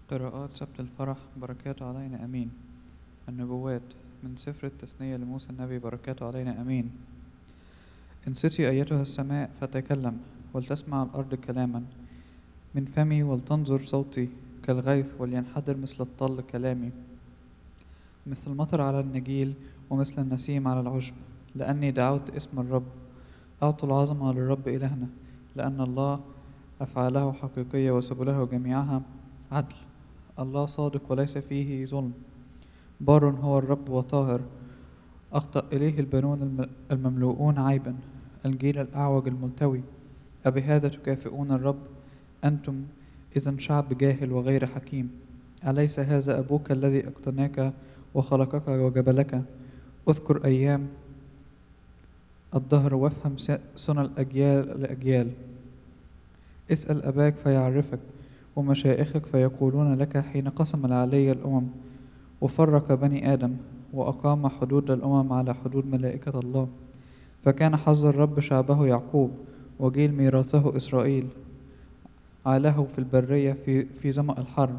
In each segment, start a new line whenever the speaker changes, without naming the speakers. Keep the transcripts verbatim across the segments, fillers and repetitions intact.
قراءات سبت الفرح بركاته علينا أمين. النبوات من سفر التثنية لموسى النبي بركاته علينا أمين. انصتي أيتها السماء فتكلم، ولتسمع الأرض كلاما من فمي، ولتنظر صوتي كالغيث، ولينحدر مثل الطل كلامي، مثل المطر على النجيل ومثل النسيم على العشب. لأني دعوت اسم الرب، أعطوا العظمة للرب إلهنا، لأن الله أفعاله حقيقية وسبله جميعها عدل. الله صادق وليس فيه ظلم، بار هو الرب وطاهر، أخطأ إليه البنون المملوءون عيبا، الجيل الأعوج الملتوي. أبهذا تكافئون الرب؟ أنتم إذن شعب جاهل وغير حكيم. أليس هذا أبوك الذي اقتناك وخلقك وجبلك؟ اذكر أيام الدهر وافهم سنى الأجيال لأجيال. اسأل أباك فيعرفك، ومشائخك فيقولون لك، حين قسم العلي الأمم وفرق بني آدم، وأقام حدود الأمم على حدود ملائكة الله. فكان حظ الرب شعبه يعقوب، وجيل ميراثه إسرائيل. عاله في البرية في, في ظمأ الحر،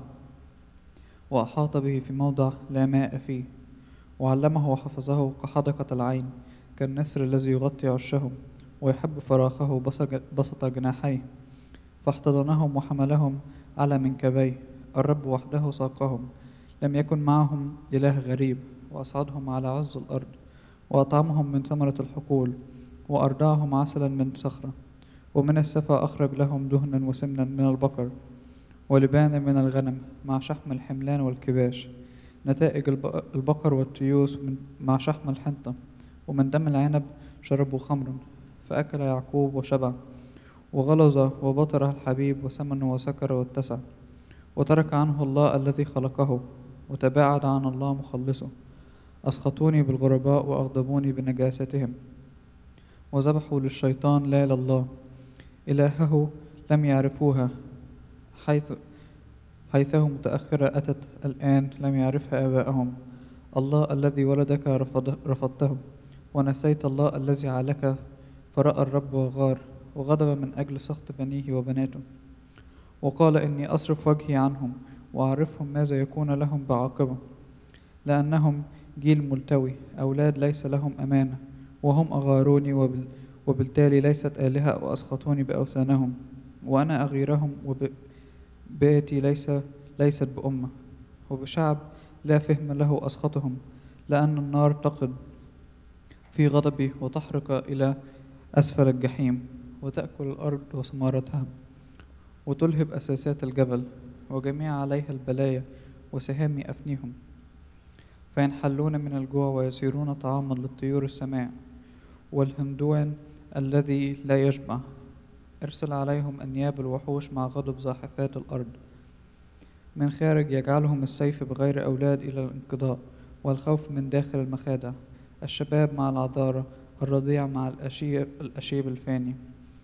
وأحاط به في موضع لا ماء فيه، وعلمه وحفظه كحدقة العين، كالنسر الذي يغطي عشه، ويحب فراخه بسط جناحيه. فاحتضنهم وحملهم على منكبيه، الرب وحده ساقهم، لم يكن معهم إله غريب. وأصعدهم على عز الأرض، وأطعمهم من ثمرة الحقول، وأرضعهم عسلا من صخرة. ومن السفا أخرج لهم دهنا وسمنا من البقر، ولبانا من الغنم، مع شحم الحملان والكباش، نتائج البقر والتيوس مع شحم الحنطة. ومن دم العنب شربوا خمرا، فأكل يعقوب وشبع، وغلظ وبطر الحبيب، وسمن وسكر واتسع. وترك عنه الله الذي خلقه، وتباعد عن الله مخلصه. أسخطوني بالغرباء وأغضبوني بنجاستهم، وذبحوا للشيطان لا لله. إلهه لم يعرفوها، حيث حيثه متأخرة أتت الآن لم يعرفها آباءهم. الله الذي ولدك رفض رفضته، ونسيت الله الذي عالك. فرأى الرب وغار، وغضب من أجل سخط بنيه وبناته، وقال إني أصرف وجهي عنهم، وأعرفهم ماذا يكون لهم بعاقبة. لأنهم جيل ملتوي، أولاد ليس لهم أمانة، وهم أغاروني، وبال وبالتالي ليست آلهة، وأسخطوني بأوثانهم. وأنا أغيرهم، وبيتي ليس ليست بأمة، وبشعب لا فهم له أسخطهم. لأن النار تقد في غضبي، وتحرق إلى أسفل الجحيم، وتأكل الأرض وثمارتها، وتلهب أساسات الجبل، وجميع عليها البلايا، وسهامي أفنيهم. فينحلون من الجوع، ويصيرون طعاما للطيور السماء، والهندوان الذي لا يشبع. ارسل عليهم أنياب الوحوش مع غضب زاحفات الأرض. من خارج يجعلهم السيف بغير أولاد إلى الانقضاء، والخوف من داخل المخادع. الشباب مع العذارى، الرضيع مع الأشيب, الأشيب الفاني.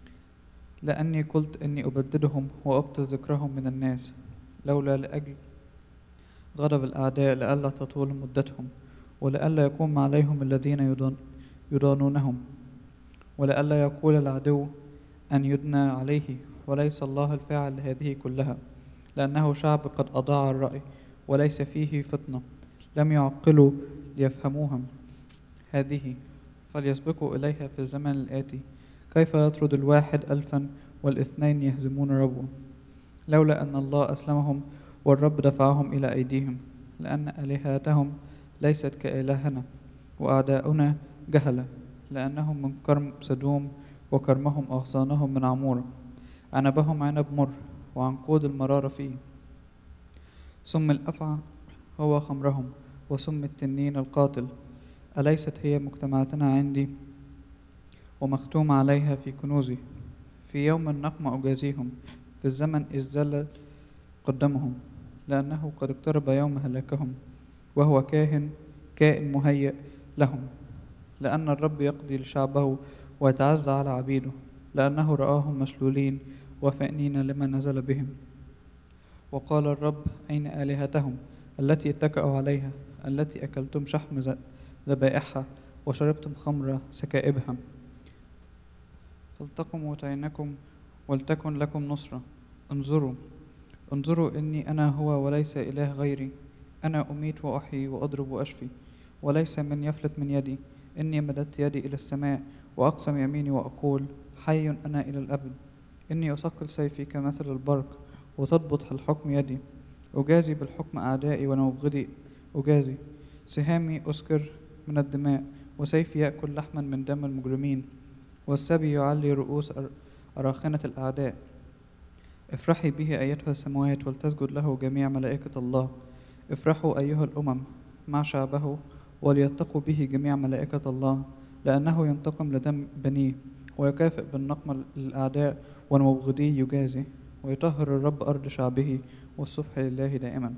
لأني قلت إني أبددهم وأبطل ذكرهم من الناس، لولا لأجل غضب الأعداء، لئلا تطول مدتهم، ولئلا يقوم عليهم الذين يضانونهم، ولئلا يقول العدو أن يدنى عليه، وليس الله الفاعل لهذه كلها. لأنه شعب قد أضاع الرأي، وليس فيه فطنة، لم يعقلوا ليفهموها هذه، فليسبقوا إليها في الزمن الآتي. كيف يطرد الواحد ألفا، والاثنين يهزمون ربوا؟ لولا أن الله أسلمهم، والرب دفعهم إلى أيديهم. لأن آلهتهم ليست كإلهنا، وأعداؤنا جهلة. لأنهم من كرم سدوم، وكرمهم أغصانهم من عمورة. عنبهم عنب مر، وعنقود المرارة فيه. سم الأفعى هو خمرهم، وسم التنين القاتل. أليست هي مجتمعاتنا عندي، ومختوم عليها في كنوزي؟ في يوم النقمة أجازيهم، في الزمن إذ زل قدمهم. لأنه قد اقترب يوم هلاكهم، وهو كاهن كائن مهيئ لهم. لأن الرب يقضي لشعبه، ويتعزى على عبيده. لأنه رآهم مشلولين وفانين لما نزل بهم. وقال الرب: أين آلهتهم التي اتكأوا عليها، التي أكلتم شحم ذبائحها، وشربتم خمر سكائبها؟ فلتقم عينكم ولتكن لكم نصرة. انظروا، انظروا إني أنا هو وليس إله غيري، أنا أميت وأحيي وأضرب وأشفي، وليس من يفلت من يدي. إني مددت يدي إلى السماء وأقسم يميني وأقول حي أنا إلى الأبد. إني أثقل سيفي كمثل البرق وتضبط الحكم يدي. أجازي بالحكم أعدائي ونبغضي أجازي. سهامي أسكر من الدماء، وسيفي يأكل لحما من دم المجرمين، والسبي يعلي رؤوس أراخنة الأعداء. افرحي به أيتها السماوات ولتسجد له جميع ملائكة الله. افرحوا أيها الأمم مع شعبه، وليتقوا به جميع ملائكة الله، لأنه ينتقم لدم بنيه ويكافئ بالنقمة للأعداء، والمبغضي يجازي. ويطهر الرب أرض شعبه، والصبح لله دائما.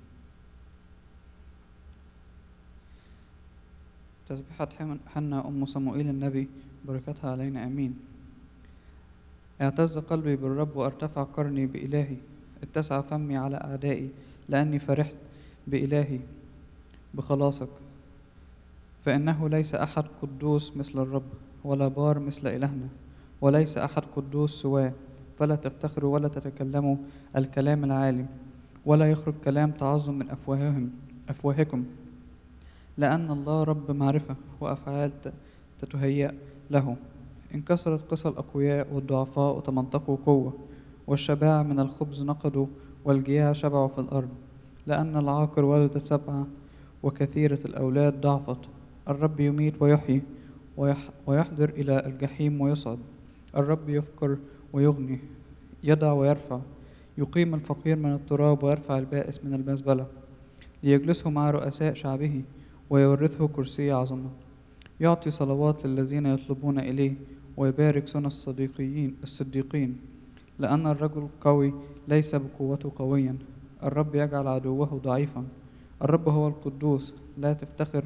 تسبيحة حنا أم صموئيل النبي، بركتها علينا آمين. اعتز قلبي بالرب وارتفع قرني بإلهي، اتسع فمي على أعدائي، لأني فرحت بإلهي بخلاصك. فإنه ليس أحد قدوس مثل الرب، ولا بار مثل إلهنا، وليس أحد قدوس سواه. فلا تفتخروا ولا تتكلموا الكلام العالي، ولا يخرج كلام تعظم من أفواههم أفواهكم، لأن الله رب معرفة وأفعال تتهيأ له. إن كثرت قسى الأقوياء والضعفاء تمنطقوا قوة، والشباع من الخبز نقضوا، والجياع شبعوا في الأرض. لأن العاقر ولدت سبعة، وكثيرة الأولاد ضعفت. الرب يميت ويحيي، ويحضر إلى الجحيم ويصعد. الرب يفقر ويغني، يدع ويرفع. يقيم الفقير من التراب، ويرفع البائس من المزبلة، ليجلسه مع رؤساء شعبه، ويورثه كرسي عظمة. يعطي صلوات للذين يطلبون إليه، ويبارك سنة الصديقين الصديقين. لأن الرجل القوي ليس بقوته قويا، الرب يجعل عدوه ضعيفا. الرب هو القدوس، لا تفتخر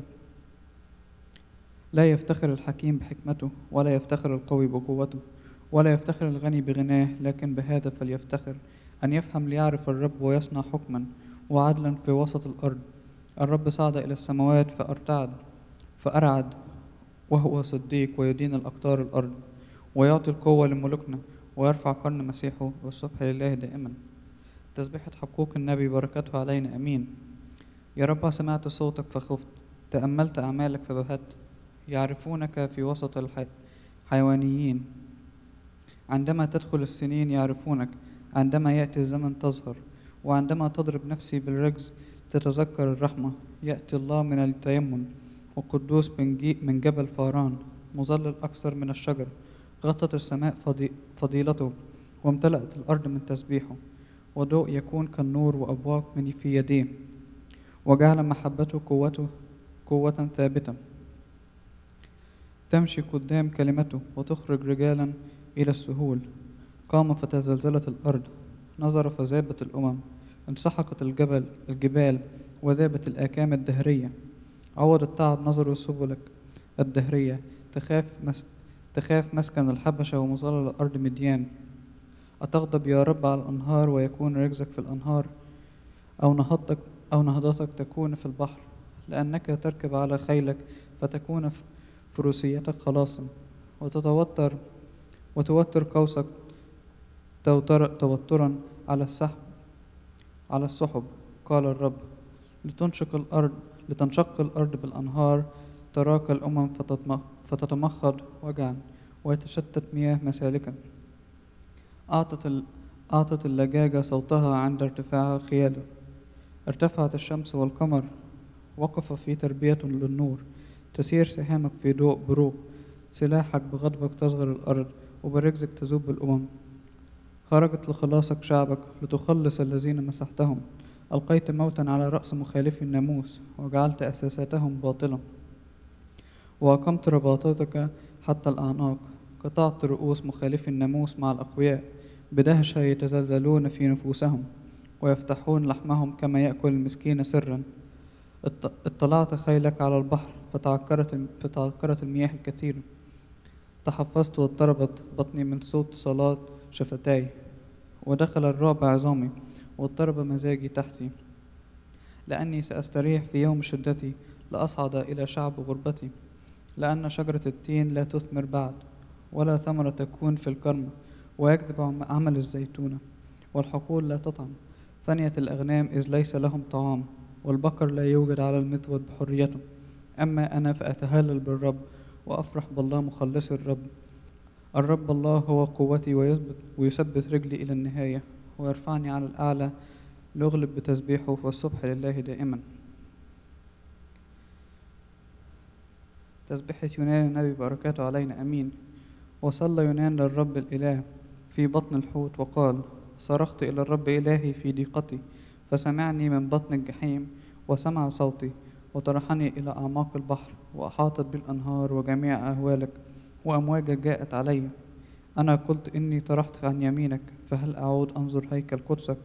لا يفتخر الحكيم بحكمته، ولا يفتخر القوي بقوته، ولا يفتخر الغني بغناه، لكن بهذا فليفتخر، أن يفهم ليعرف الرب ويصنع حكما وعدلا في وسط الأرض. الرب صعد إلى السماوات فأرتعد فأرعد، وهو صديق ويدين الأقطار الأرض. ويعطي القوة لملوكنا، ويرفع قرن مسيحه، والصبح لله دائما. تسبيحة حقوق النبي، بركته علينا أمين. يا رب سمعت صوتك فخفت، تأملت أعمالك فبهت. يعرفونك في وسط الحيوانيين، عندما تدخل السنين يعرفونك، عندما يأتي الزمن تظهر. وعندما تضرب نفسي بالرجز تتذكر الرحمة. يأتي الله من التيمم، وقدوس من جبل فاران، مظلل أكثر من الشجر. غطت السماء فضيلته، وامتلأت الأرض من تسبيحه. وضوء يكون كالنور، وأبواق من في يديه. وجعل محبته قوته قوة ثابتة، تمشي قدام كلمته، وتخرج رجالا إلى السهول. قام فتزلزلت الأرض، نظر فذابت الأمم. انسحقت الجبل الجبال، وذابت الآكام الدهرية. عوض التعب نظروا سبلك الدهرية، تخاف مس... تخاف مسكن الحبشة ومظلل الأرض مديان. أتغضب يا رب على الأنهار، ويكون رجزك في الأنهار، أو نهضتك أو نهضتك تكون في البحر، لأنك تركب على خيلك فتكون فروسيتك خلاصا، وتتوتر وتوتر قوسك توتر توترا على السحب على السحب. قال الرب لتنشق الأرض لتنشق الأرض بالأنهار، تراك الأمم فتتمخض وجعا، ويتشتت مياه مسالكا. أعطت ال... أعطت اللجاجة صوتها عند ارتفاعها خيالا. ارتفعت الشمس والقمر، وقف في تربية للنور. تسير سهامك في ضوء بروق، سلاحك بغضبك تصغر الأرض، وبرجزك تذوب الأمم. خرجت لخلاصك شعبك، لتخلص الذين مسحتهم. ألقيت موتا على رأس مخالفي الناموس، وجعلت أساساتهم باطلا. وأقمت رباطاتك حتى الأعناق، قطعت رؤوس مخالفي الناموس مع الأقوياء. بدهشة يتزلزلون في نفوسهم، ويفتحون لحمهم كما يأكل المسكين سرا. اطلعت خيلك على البحر، فتعكرت فتعكرت المياه الكثيرة. تحفظت واضطربت بطني من صوت صلاة شفتاي، ودخل الرعب عظامي، واضطرب مزاجي تحتي. لأني سأستريح في يوم شدتي، لأصعد إلى شعب غربتي. لأن شجرة التين لا تثمر بعد، ولا ثمرة تكون في الكرم، ويكذب عمل الزيتونة، والحقول لا تطعم. فنيت الأغنام إذ ليس لهم طعام، والبقر لا يوجد على المذود بحريته. أما أنا فأتهلل بالرب وأفرح بالله مخلصي الرب. الرب الله هو قوتي ويثبت ويثبت رجلي إلى النهاية، ويرفعني على الأعلى لأغلب بتسبيحه، والسبح لله دائما. تسبحة يونان النبي بركاته علينا أمين. وصلى يونان للرب الإله في بطن الحوت وقال: صرخت إلى الرب إلهي في ضيقتي، فسمعني من بطن الجحيم وسمع صوتي، وطرحني إلى أعماق البحر، وأحاطت بالأنهار وجميع أهوالك، وأمواجك جاءت علي. أنا قلت إني طرحت عن يمينك، فهل أعود أنظر هيكل قدسك؟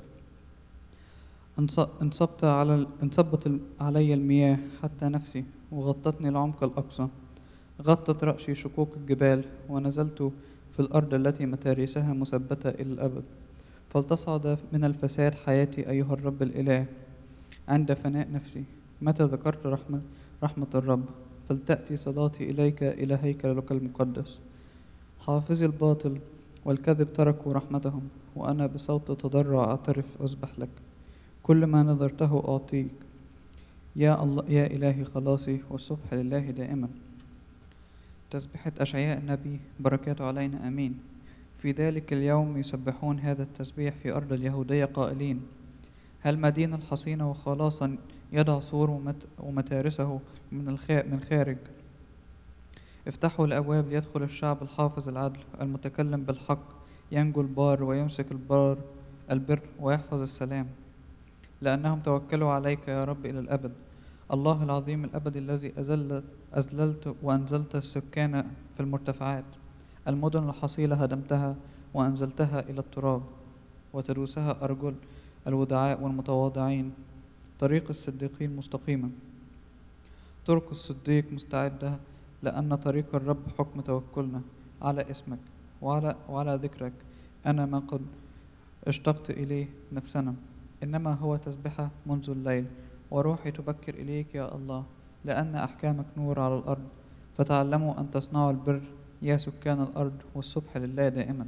انصبت على انصبت علي المياه حتى نفسي، وغطتني العمق الأقصى. غطت رأسي شقوق الجبال، ونزلت في الأرض التي متاريسها مثبتة إلى الأبد. فلتصعد من الفساد حياتي أيها الرب الإله عند فناء نفسي. متى ذكرت رحمة, رحمة الرب، فلتأتي صلاتي إليك إلى هيكلك المقدس. حافظي الباطل والكذب تركوا رحمتهم، وأنا بصوت تضرع أعترف أسبح لك. كل ما نذرته أعطيك يا الله يا إلهي خلاصي، والسبح لله دائما. تسبحة أشعياء النبي بركاته علينا أمين. في ذلك اليوم يسبحون هذا التسبيح في أرض اليهودية قائلين: هل مدينة الحصينة وخلاصا يدع سور ومتارسه من خارج. افتحوا الأبواب ليدخل الشعب الحافظ العدل المتكلم بالحق، ينجو البار ويمسك البار البر ويحفظ السلام، لأنهم توكلوا عليك يا رب إلى الأبد. الله العظيم الأبد الذي أزلت أزللت وأنزلت السكان في المرتفعات. المدن الحصيلة هدمتها وأنزلتها إلى التراب، وتروسها أرجل الودعاء والمتواضعين. طريق الصديقين مستقيمة، طرق الصديق مستعدة، لأن طريق الرب حكم توكلنا على اسمك وعلى, وعلى ذكرك. أنا ما قد اشتقت إليه نفسنا، إنما هو تسبحة منذ الليل، وروحي تبكر إليك يا الله، لأن أحكامك نور على الأرض. فتعلموا أن تصنعوا البر يا سكان الأرض، والسبح لله دائما.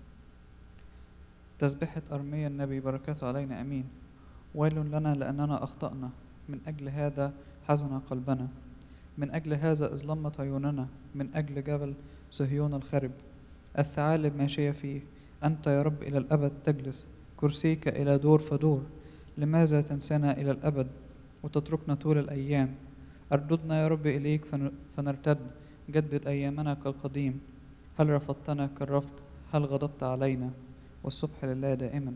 تسبحة أرميا النبي بركاته علينا أمين. ويل لنا لأننا أخطأنا، من أجل هذا حزن قلبنا، من أجل هذا أظلمت عيوننا، من أجل جبل صهيون الخرب. الثعالب ماشية فيه، أنت يا رب إلى الأبد تجلس، كرسيك إلى دور فدور. لماذا تنسانا إلى الأبد وتتركنا طول الأيام؟ أرددنا يا رب إليك فنرتد، جدد أيامنا كالقديم. هل رفضتنا كالرفض؟ هل غضبت علينا؟ والسبح لله دائما.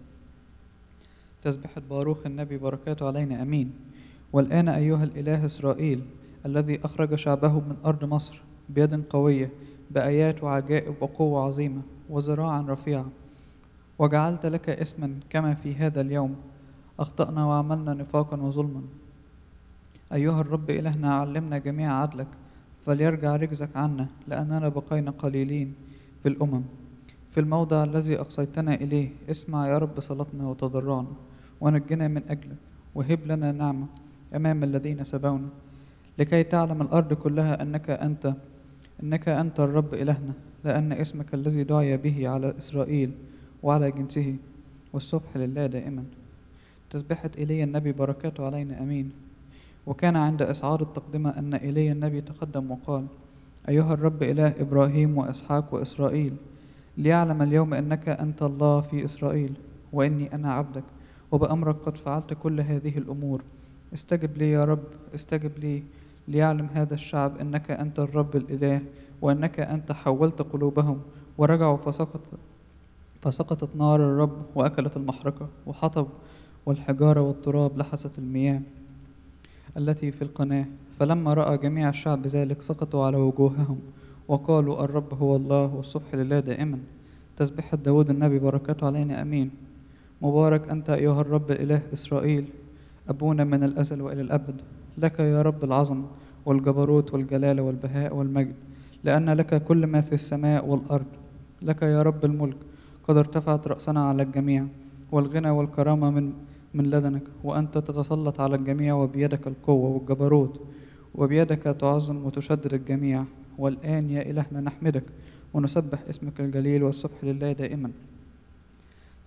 تسبحة باروخ النبي بركاته علينا أمين. والآن أيها الإله إسرائيل الذي أخرج شعبه من أرض مصر بيد قوية، بآيات وعجائب وقوة عظيمة وذراع رفيعة، وجعلت لك اسما كما في هذا اليوم. أخطأنا وعملنا نفاقا وظلما. أيها الرب إلهنا علمنا جميع عدلك، فليرجع رجزك عنا، لأننا بقينا قليلين في الأمم. في الموضع الذي أقصيتنا إليه اسمع يا رب صلاتنا وتضرعنا، ونجنا من أجلك، وهب لنا نعمة أمام الذين سبونا، لكي تعلم الأرض كلها أنك أنت إنك أنت الرب إلهنا، لأن اسمك الذي دعي به على إسرائيل وعلى جنسه، والسبح لله دائما. تسبحة إيليا النبي بركاته علينا أمين. وكان عند إسعار التقدمة أن إيليا النبي تقدم وقال: أيها الرب إله إبراهيم وإسحاق وإسرائيل، ليعلم اليوم أنك أنت الله في إسرائيل، وإني أنا عبدك، وبأمرك قد فعلت كل هذه الأمور. استجب لي يا رب، استجب لي، ليعلم هذا الشعب أنك أنت الرب الإله، وأنك أنت حولت قلوبهم ورجعوا، فسقط فسقطت نار الرب وأكلت المحرقة، وحطب والحجارة والتراب لحست المياه التي في القناة. فلما رأى جميع الشعب ذلك سقطوا على وجوههم وقالوا: الرب هو الله، والسبح لله دائما. تسبحة داود النبي بركاته علينا أمين. مبارك أنت أيها الرب إله إسرائيل، أبونا من الأزل وإلى الأبد. لك يا رب العظمة والجبروت والجلال والبهاء والمجد، لأن لك كل ما في السماء والأرض. لك يا رب الملك، قد ارتفعت رأسنا على الجميع، والغنى والكرامة من من لدنك، وأنت تتسلط على الجميع، وبيدك القوة والجبروت، وبيدك تعظم وتشدد الجميع. والآن يا إلهنا نحمدك ونسبح اسمك الجليل، والسبح لله دائما.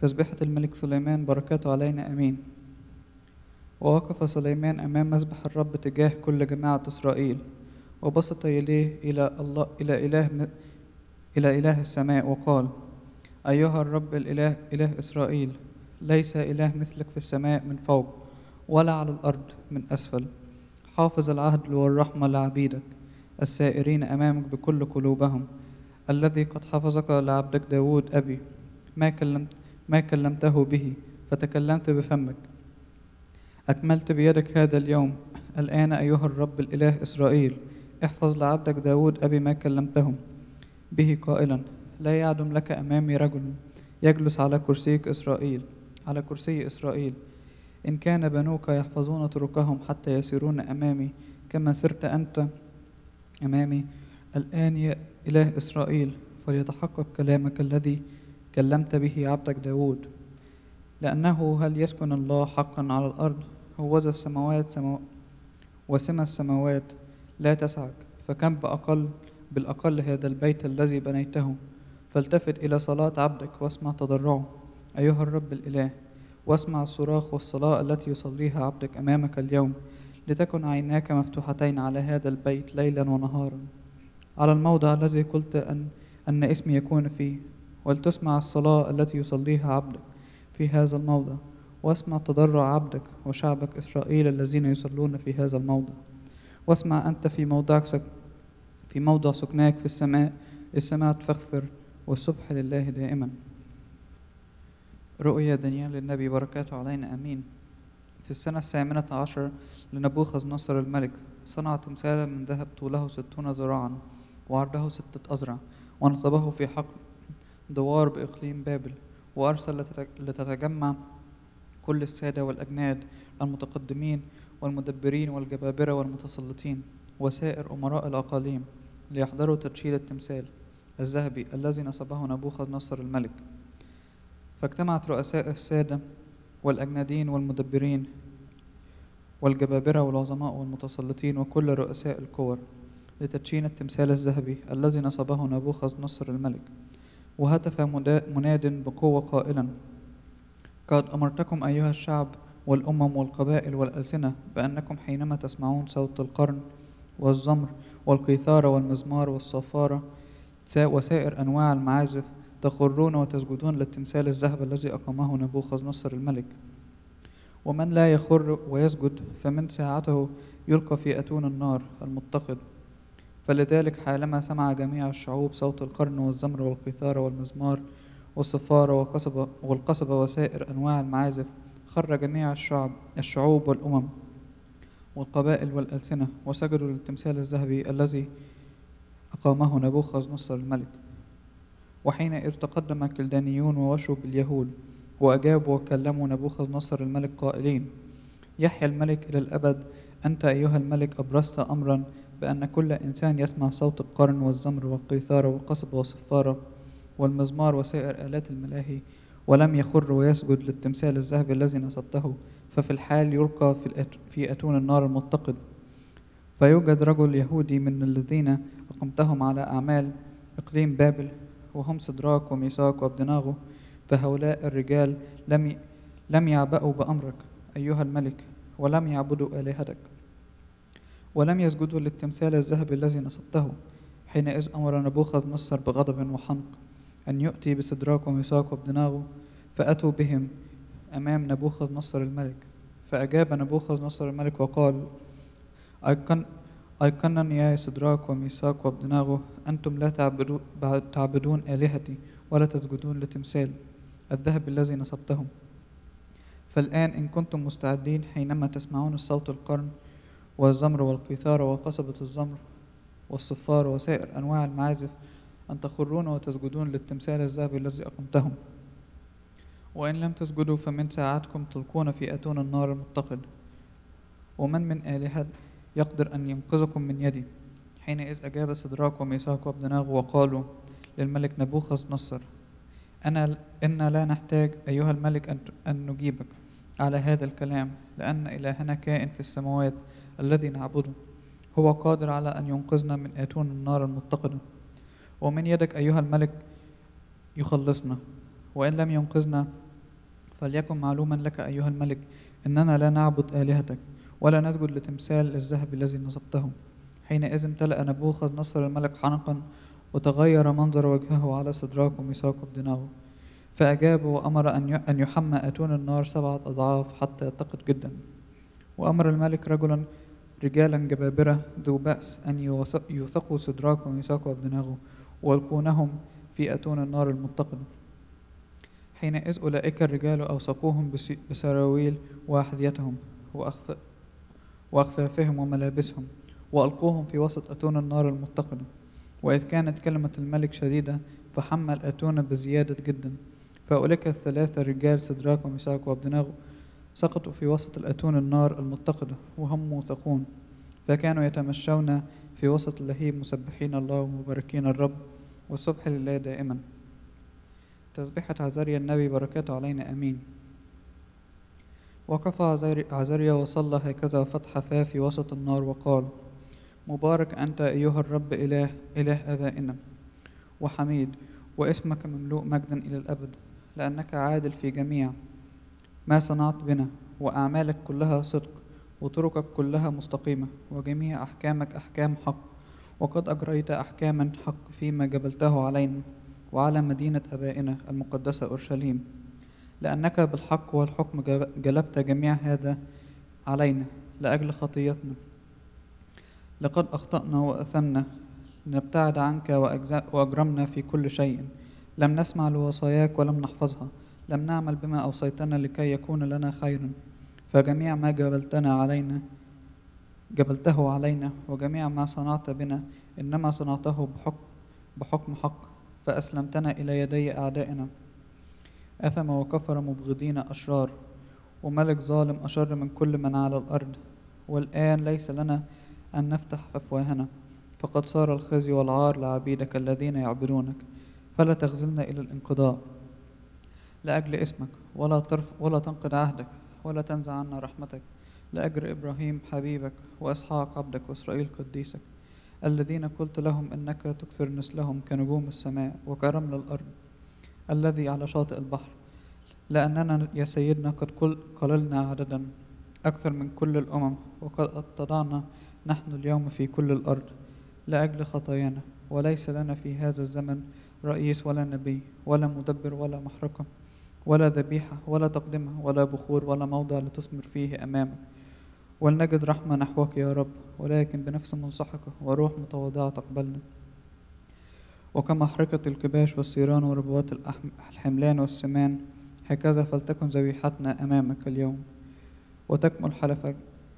تسبحة الملك سليمان بركاته علينا أمين. ووقف سليمان أمام مسبح الرب تجاه كل جماعة إسرائيل، وبسط يديه إلى الله إلى إله إلى إله السماء وقال: أيها الرب الإله إله إسرائيل، ليس إله مثلك في السماء من فوق ولا على الأرض من أسفل، حافظ العهد والرحمة لعبيدك السائرين أمامك بكل قلوبهم، الذي قد حفظك لعبدك داود أبي، ما كلمت ما كلمته به فتكلمت بفمك، أكملت بيدك هذا اليوم. الآن أيها الرب الإله إسرائيل، احفظ لعبدك داود أبي ما كلمتهم به قائلا: لا يعدم لك أمامي رجل يجلس على كرسيك إسرائيل على كرسي إسرائيل، إن كان بنوك يحفظون طرقهم حتى يسيرون أمامي كما سرت أنت أمامي الآن يا إله إسرائيل، فليتحقق كلامك الذي كلمت به عبدك داود. لأنه هل يسكن الله حقا على الأرض؟ هوذا السماوات سمو... وسمى السماوات لا تسعك، فكم بأقل بالأقل هذا البيت الذي بنيته. فالتفت إلى صلاة عبدك واسمع تضرعه أيها الرب الإله، واسمع الصراخ والصلاة التي يصليها عبدك أمامك اليوم، لتكن عيناك مفتوحتين على هذا البيت ليلا ونهارا، على الموضع الذي قلت أن, أن اسمي يكون فيه، ولتسمع الصلاة التي يصليها عبدك في هذا الموضع، واسمع تضرع عبدك وشعبك إسرائيل الذين يصلون في هذا الموضع. واسمع أنت في موضعك سك في موضع سكناك في السماء، السماء فاغفر، والسبح لله دائما. رؤيا دانيال للنبي بركاته علينا أمين. في السنة الثامنة عشر لنبوخذ نصر الملك صنع تمثالا من ذهب طوله ستون ذراعا وعرضه ستة أذرع، ونصبه في حقل دوار بإقليم بابل، وأرسل لتتجمع كل السادة والأجناد المتقدمين والمدبرين والجبابرة والمتسلطين وسائر أمراء الأقاليم ليحضروا تدشين التمثال الذهبي الذي نصبه نبوخذ نصر الملك. فاجتمعت رؤساء السادة والأجنادين والمدبرين والجبابرة والعظماء والمتسلطين وكل رؤساء الكور لتدشين التمثال الذهبي الذي نصبه نبوخذ نصر الملك. وهتف مناد بقوة قائلا: قد أمرتكم أيها الشعب والأمم والقبائل والألسنة بأنكم حينما تسمعون صوت القرن والزمر والقيثارة والمزمار والصفارة وسائر أنواع المعازف تخرون وتسجدون للتمثال الذهب الذي أقامه نبوخذ نصر الملك. ومن لا يخر ويسجد فمن ساعته يلقى في أتون النار المتقد. فلذلك حالما سمع جميع الشعوب صوت القرن والزمر والقيثارة والمزمار والصفارة والقصبة والقصبة وسائر أنواع المعازف، خر جميع الشعب الشعوب والأمم والقبائل والألسنة وسجدوا للتمثال الذهبي الذي أقامه نبوخذ نصر الملك. وحينئذ تقدم الكلدانيون ووشوا باليهود وأجابوا وكلموا نبوخذ نصر الملك قائلين: يحيى الملك إلى الأبد. أنت أيها الملك أبرزت أمرا بأن كل إنسان يسمع صوت القرن والزمر والقيثارة والقصبة والصفارة والمزمار وسائر آلات الملاهي ولم يخر ويسجد للتمثال الذهبي الذي نصبته، ففي الحال يلقى في أتون النار المتقد. فيوجد رجل يهودي من الذين أقمتهم على أعمال إقليم بابل، وهم سدراك وميثاق وأبدناغو، فهؤلاء الرجال لم لم يعبأوا بأمرك أيها الملك، ولم يعبدوا آلهتك، ولم يسجدوا للتمثال الذهبي الذي نصبته. حينئذ أمر نبوخذ نصر بغضب وحنق أن يؤتي بسدراك وميثاق وأبدناغو، فأتوا بهم أمام نبوخذ نصر الملك. فأجاب نبوخذ نصر الملك وقال: أيقن أيقنني يا سدراك وميثاق وأبدناغو أنتم لا تعبدون, تعبدون آلهتي ولا تسجدون لتمثال الذهب الذي نصبتهم. فالآن إن كنتم مستعدين حينما تسمعون الصوت القرن والزمر والقيثارة وقصبة الزمر والصفار وسائر أنواع المعازف أن تخرون وتسجدون للتمثال الذهبي الذي أقمتهم. وإن لم تسجدوا فمن ساعتكم تلقون في أتون النار المتقد. ومن من آلهة يقدر أن ينقذكم من يدي؟ حينئذ أجاب سدراك وميثاق وأبدناغو وقالوا للملك نبوخذ نصر: أنا إن لا نحتاج أيها الملك أن نجيبك على هذا الكلام، لأن إلهنا كائن في السماوات الذي نعبده، هو قادر على أن ينقذنا من آتون النار المتقدة، ومن يدك أيها الملك يخلصنا. وإن لم ينقذنا فليكن معلوما لك أيها الملك إننا لا نعبد آلهتك ولا نسجد لتمثال الذهب الذي نصبته. حينئذ امتلأ نبوخذ نصر الملك حنقا، وتغير منظر وجهه على سدراك وميثاق وابدناغو، فأجاب وأمر أن يحمى أتون النار سبعة أضعاف حتى يتقد جدا. وأمر الملك رجلا رجالا جبابرة ذو بأس أن يوثقوا سدراك وميثاق وابدناغو ويلقونهم في أتون النار المتقدة. حينئذ أولئك الرجال أوثقوهم بسراويل وأحذيتهم وأخف... وأخفافهم وملابسهم، وألقوهم في وسط أتون النار المتقدة. وإذ كانت كلمة الملك شديدة فحمل أتون بزيادة جدا، فأولئك الثلاثة رجال سدراك وميثاق وابدناغو سقطوا في وسط الأتون النار المتقدة وهم موثقون، فكانوا يتمشون في وسط اللهيب مسبحين الله ومباركين الرب، والسبح لله دائما. تسبيحة عزريا النبي بركاته علينا أمين. وقف عزريا وصلى هكذا وفتح فاه في وسط النار وقال: مبارك أنت أيها الرب إله إله آبائنا وحميد، واسمك مملوء مجدا إلى الأبد، لأنك عادل في جميع ما صنعت بنا، وأعمالك كلها صدق، وطرقك كلها مستقيمة، وجميع أحكامك أحكام حق، وقد أجريت أحكاما حق فيما جبلته علينا وعلى مدينة آبائنا المقدسة أورشليم، لأنك بالحق والحكم جلبت جميع هذا علينا لأجل خطيتنا. لقد أخطأنا وأثمنا لنبتعد عنك وأجرمنا في كل شيء، لم نسمع لوصاياك ولم نحفظها، لم نعمل بما أوصيتنا لكي يكون لنا خيرا. فجميع ما جبلتنا علينا جبلته علينا وجميع ما صنعت بنا إنما صنعته بحكم, بحكم حق، فأسلمتنا إلى يدي أعدائنا. أثم وكفر مبغضين أشرار، وملك ظالم أشر من كل من على الأرض. والآن ليس لنا أن نفتح أفواهنا، فقد صار الخزي والعار لعبيدك الذين يعبدونك. فلا تخذلنا إلى الانقضاء لأجل اسمك، ولا ترف ولا تنقض عهدك، ولا تنزع عنا رحمتك، لأجل إبراهيم حبيبك وإسحاق عبدك وإسرائيل قديسك، الذين قلت لهم إنك تكثر نسلهم كنجوم السماء وكرمل الأرض الذي على شاطئ البحر. لأننا يا سيدنا قد قللنا عددا أكثر من كل الأمم، وقد اتضعنا نحن اليوم في كل الأرض لأجل خطايانا، وليس لنا في هذا الزمن رئيس ولا نبي ولا مدبر ولا محرقة ولا ذبيحة ولا تقدمة ولا بخور ولا موضع لتثمر فيه أمامك. ولنجد رحمة نحوك يا رب، ولكن بنفس منسحقة وروح متواضعة تقبلنا. وكما حرقت الكباش والسيران وربوات الحملان والسمان، هكذا فلتكن ذبيحتنا أمامك اليوم وتكمل حلفك،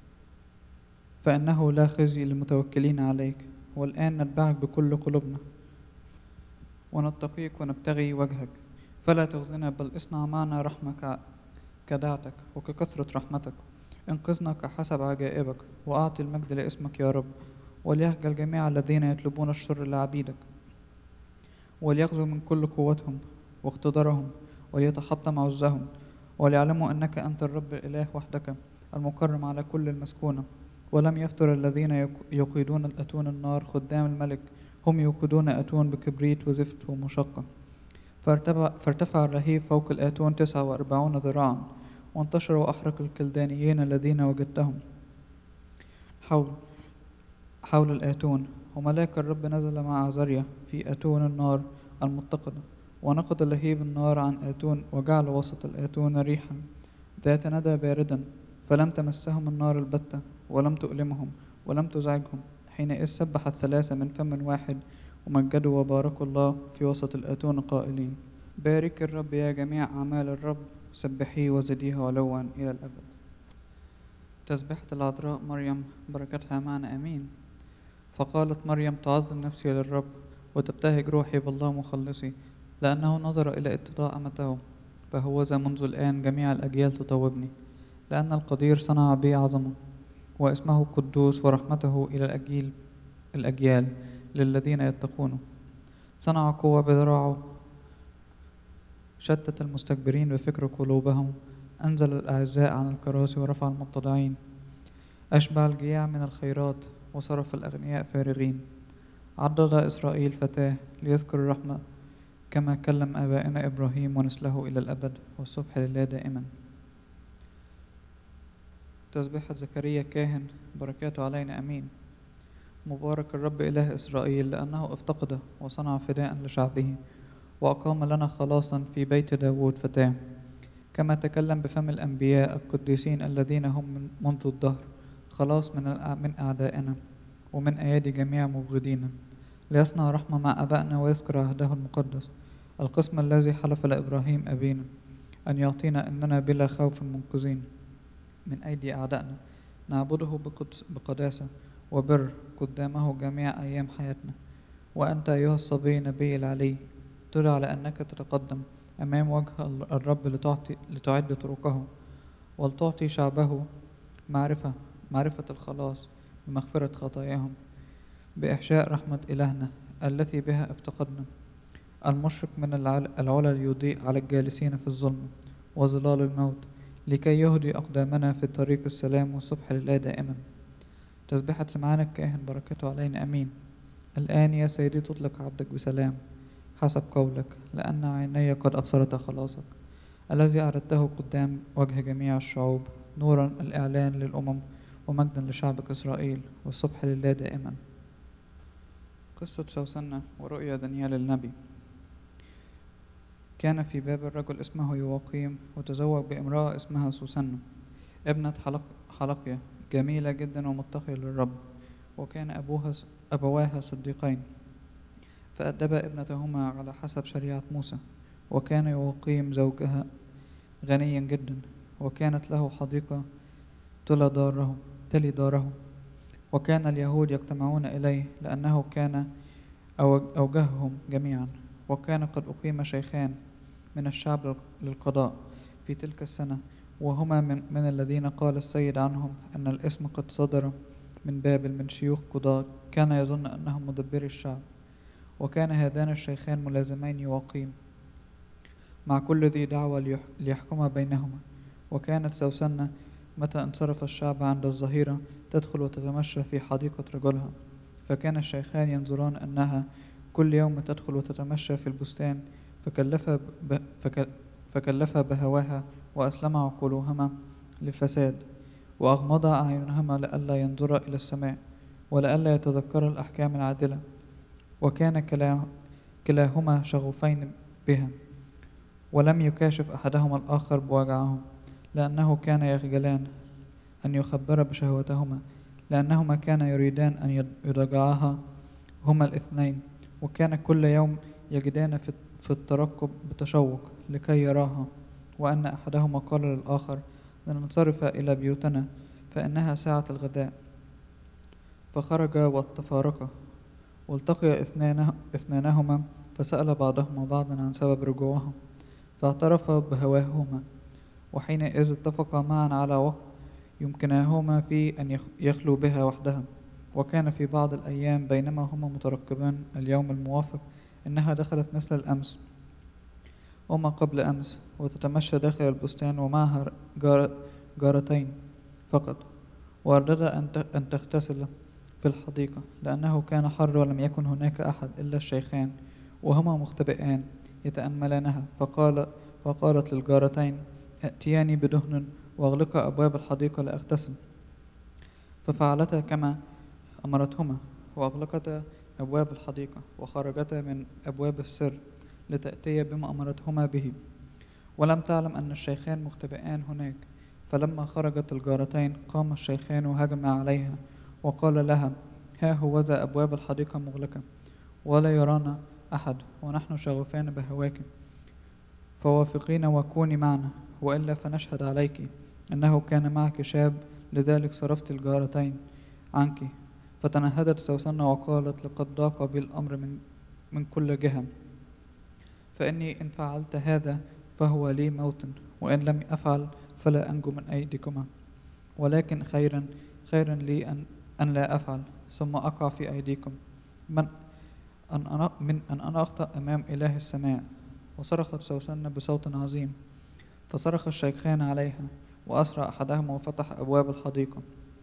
فإنه لا خزي للمتوكلين عليك. والآن نتبعك بكل قلوبنا ونتقيك ونبتغي وجهك، فلا تخزنا بل اصنع معنا رحمك كدعتك وككثرة رحمتك. انقذنا كحسب عجائبك، وأعطي المجد لاسمك يا رب. وليخجل جميع الذين يطلبون الشر لعبيدك، وليغزوا من كل قوتهم واقتدارهم، وليتحطم عزهم، وليعلموا أنك أنت الرب الإله وحدك المكرم على كل المسكونة. ولم يفتر الذين يقيدون الأتون النار خدام الملك، هم يوقدون أتون بكبريت وزفت ومشقة. فارتفع, فارتفع الرهيب فوق الآتون تسعة وأربعون ذراعا، وانتشر وأحرق الكلدانيين الذين وجدتهم حول حول الآتون. وملاك الرب نزل مع عزريا في آتون النار المتقدة، ونقض لهيب النار عن آتون، وجعل وسط الآتون ريحا ذات ندى باردا، فلم تمسهم النار البتة ولم تؤلمهم ولم تزعجهم. حينئذ سبح الثلاثة من فم واحد، ومجدوا وباركوا الله في وسط الآتون قائلين: بارك الرب يا جميع أعمال الرب، سبحيه وزديه علوا إلى الأبد. تسبحة العذراء مريم بركتها معنا أمين. فقالت مريم: تعظم نفسي للرب، وتبتهج روحي بالله مخلصي، لأنه نظر إلى اتضاع أمته. فهوذا منذ الآن جميع الأجيال تطوبني، لأن القدير صنع بي عظمة، واسمه قدوس، ورحمته إلى الأجيال الأجيال للذين يتقونه. صنع قوة بذراعه، شتت المستكبرين بفكر قلوبهم، أنزل الأعزاء عن الكراسي ورفع المتضعين، أشبع الجياع من الخيرات وصرف الأغنياء فارغين. عضد إسرائيل فتاه ليذكر رحمة كما كلم آبائنا إبراهيم ونسله إلى الأبد والصبح لله دائما. تسبيحة زكريا كاهن بركاته علينا أمين. مبارك الرب إله إسرائيل لأنه افتقد وصنع فداء لشعبه وأقام لنا خلاصا في بيت داود فتاه، كما تكلم بفم الأنبياء القديسين الذين هم من منذ الدهر خلاص من من أعدائنا ومن أيادي جميع مبغضينا، ليصنع رحمة مع أبائنا ويذكر عهده المقدس القسم الذي حلف لإبراهيم أبينا أن يعطينا إننا بلا خوف منقذين من أيدي أعدائنا نعبده بقداسة وبر قدامه جميع أيام حياتنا. وأنت أيها الصبي نبي العلي تدعى لأنك تتقدم أمام وجه الرب لتعطي لتعد طرقه ولتعطي شعبه معرفة معرفة الخلاص بمغفرة خطاياهم بإحشاء رحمة إلهنا التي بها افتقدنا المشرق من العلا يضيء على الجالسين في الظلم وظلال الموت لكي يهدي أقدامنا في طريق السلام والصبح لله دائما. تسبيحة سمعان الكاهن بركاته علينا أمين. الآن يا سيدي تطلق عبدك بسلام حسب قولك، لأن عيني قد أبصرت خلاصك الذي أعددته قدام وجه جميع الشعوب، نورا الإعلان للأمم ومجدا لشعبك إسرائيل، والصبح لله دائما. قصة سوسنة ورؤيا دانيال النبي. كان في باب الرجل اسمه يواقيم وتزوج بامرأة اسمها سوسنة ابنة حلق حلقية جميلة جدا ومتقية للرب، وكان أبوها أبواها صديقين، فأدبا ابنتهما على حسب شريعة موسى. وكان يواقيم زوجها غنيا جدا، وكانت له حديقة تلي داره تلي داره وكان اليهود يجتمعون إليه لأنه كان أوجههم جميعا. وكان قد أقيم شيخان من الشعب للقضاء في تلك السنة، وهما من, من الذين قال السيد عنهم أن الاسم قد صدر من بابل من شيوخ قضاة كان يظن أنهم مدبري الشعب. وكان هذان الشيخان ملازمين يواقيم مع كل ذي دعوة ليحكم بينهما. وكانت سوسنة متى انصرف الشعب عند الظهيرة تدخل وتتمشى في حديقة رجلها، فكان الشيخان ينظران أنها كل يوم تدخل وتتمشى في البستان، فكلفا ب... فك... فكلفا بهواها وأسلم عقولهما للفساد، وأغمض أعينهما لئلا ينظر إلى السماء ولئلا يتذكر الأحكام العادلة. وكان كلا... كلاهما شغوفين بها، ولم يكاشف أحدهما الآخر بوجعهم، لأنه كان يخجلان أن يخبر بشهوتهما، لأنهما كانا يريدان أن يضجعها هما الاثنين. وكان كل يوم يجدان في الترقب بتشوق لكي يراها، وأن أحدهما قال للآخر لننصرف إلى بيوتنا فإنها ساعة الغداء. فخرجا وتفارقا، والتقي اثنانهما فسأل بعضهما بعضا عن سبب رجوعهم، فاعترفا بهواهما. وحينئذ اتفقا معا على وقت يمكنهما فيه أن يخلوا بها وحدها. وكان في بعض الأيام بينما هما مترقبان اليوم الموافق إنها دخلت مثل الأمس وما قبل أمس، وتتمشى داخل البستان ومعها جار جارتين فقط، وأردت أن تغتسل في الحديقة لأنه كان حر ولم يكن هناك أحد إلا الشيخان وهما مختبئان يتأملانها. فقال فقالت للجارتين ائتياني بدهن واغلقا أبواب الحديقة لأغتسل. ففعلتا كما أمرتهما وأغلقتا أبواب الحديقة وخرجتا من أبواب السر لتأتي بما أمرتهما به، ولم تعلم أن الشيخان مختبئان هناك. فلما خرجت الجارتين قام الشيخان وهجم عليها وقال لها ها هوذا أبواب الحديقة مغلقة ولا يرانا أحد، ونحن شغوفان بهواك، فوافقين وكوني معنا، وإلا فنشهد عليك أنه كان معك شاب، لذلك صرفت الجارتين عنك. فتنهدت سوسنة وقالت لقد ضاق بي الأمر من, من كل جهة، فإني إن فعلت هذا فهو لي موت، وإن لم أفعل فلا أنجو من أيديكما، ولكن خيرا خيرا لي أن, أن لا أفعل ثم أقع في أيديكم من أن أنا, من أن أنا أخطأ أمام إله السماء. وصرخت سوسنة بصوت عظيم، فصرخ الشيخان عليها، وأسرع أحدهما وفتح أبواب الحديقة.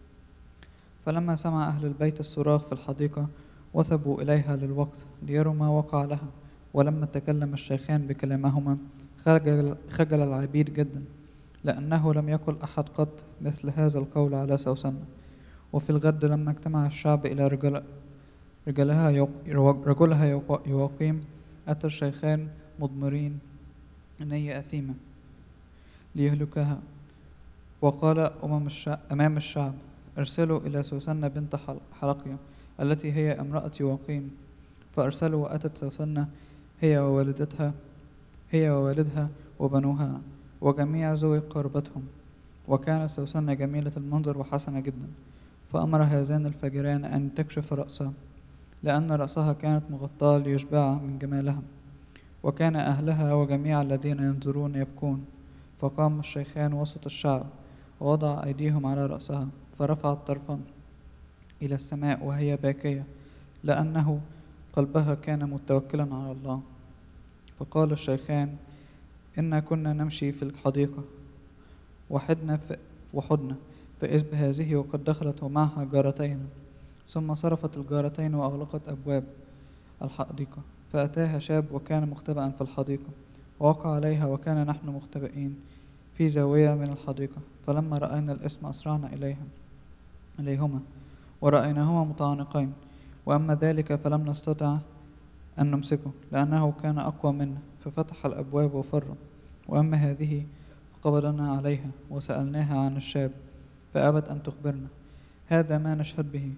فلما سمع أهل البيت الصراخ في الحديقة وثبوا إليها للوقت ليروا ما وقع لها، ولما تكلم الشيخان بكلامهما خجل, خجل العبيد جدا، لأنه لم يقل أحد قط مثل هذا القول على سوسنة. وفي الغد لما اجتمع الشعب إلى رجل رجلها يو- رجلها يو- يواقيم، أتى الشيخان مضمرين نية أثيمة ليهلكها، وقال أمم الشعب أمام الشعب: ارسلوا إلى سوسنة بنت حل- حلقية التي هي امرأة يواقيم. فأرسلوا، وأتت سوسنة هي ووالدتها هي ووالدها وبنوها وجميع ذوي قربتهم. وكانت سوسنة جميلة المنظر وحسنة جدا. فأمر هذان الفجران أن تكشف رأسها، لأن رأسها كانت مغطاة ليشبع من جمالها. وكان أهلها وجميع الذين ينظرون يبكون. فقام الشيخان وسط الشعب ووضع أيديهم على رأسها، فرفعت طرفا إلى السماء وهي باكية، لأنه قلبها كان متوكلا على الله. فقال الشيخان: إنا كنا نمشي في الحديقة وحدنا ف... وحدنا فإذ بهذه وقد دخلت ومعها جارتين. ثم صرفت الجارتين وأغلقت أبواب الحديقة. فأتاها شاب وكان مختبئا في الحديقة، ووقع عليها وكان نحن مختبئين في زاوية من الحديقة. فلما رأينا الإسم أسرعنا إليهم إليهما ورأيناهما متعانقين. وأما ذلك فلم نستطع أن نمسكه، لأنه كان أقوى منا، ففتح الأبواب وفر. وأما هذه فقبضنا عليها وسألناها عن الشاب، فأبت أن تخبرنا. هذا ما نشهد به.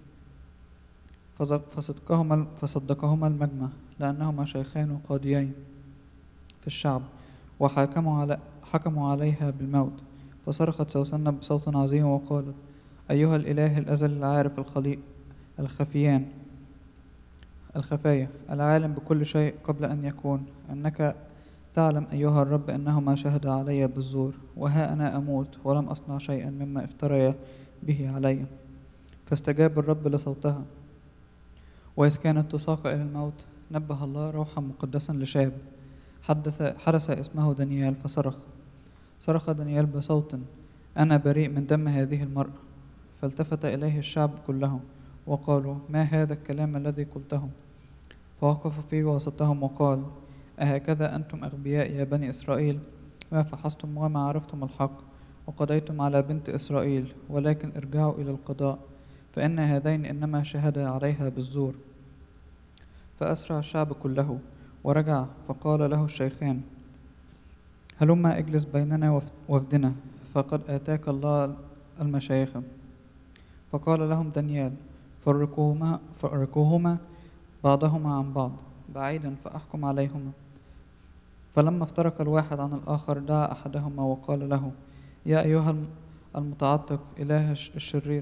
فصدقهما فصدقهما المجمع، لأنهما شيخان قاضيين في الشعب، وحكموا على حكموا عليها بالموت. فصرخت سوسنة بصوت عظيم وقالت: أيها الإله الأزل العارف الخليق الخفيان الخفايا العالم بكل شيء قبل أن يكون، أنك تعلم أيها الرب أنهما شهد علي بالزور، وها أنا أموت ولم أصنع شيئا مما افتريا به علي. فاستجاب الرب لصوتها، وإذ كانت تساق إلى الموت نبه الله روحا مقدسا لشاب حدث حرس اسمه دانيال. فصرخ صرخ دانيال بصوت: أنا بريء من دم هذه المرأة. فالتفت إليه الشعب كلهم وقالوا: ما هذا الكلام الذي قلته؟ فوقف في وسطهم وقال: أهكذا أنتم أغبياء يا بني إسرائيل؟ ما فحصتم وما عرفتم الحق وقضيتم على بنت إسرائيل، ولكن ارجعوا إلى القضاء، فإن هذين إنما شهدا عليها بالزور. فأسرع الشعب كله ورجع. فقال له الشيخان: هلما اجلس بيننا وفدنا، فقد آتاك الله المشايخ. فقال لهم دانيال: فرقوهما, فرقوهما بعضهما عن بعض بعيدا فأحكم عليهما. فلما افترق الواحد عن الآخر دعا أحدهما وقال له: يا أيها المتعتق إله الشرير،